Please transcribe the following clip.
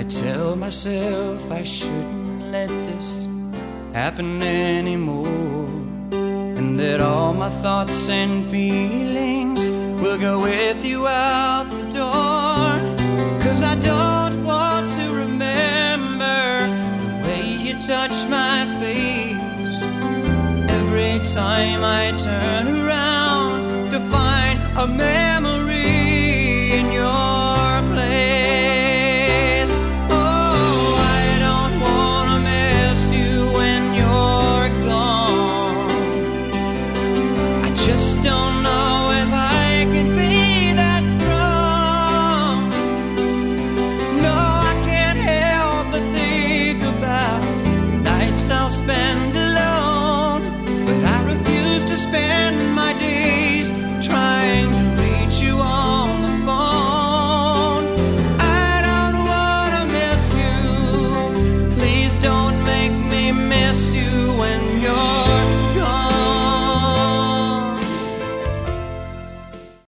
tell myself I shouldn't let this happen anymore, and that all my thoughts and feelings will go with you out the door. 'Cause I don't want to remember the way you touch my face every time I turn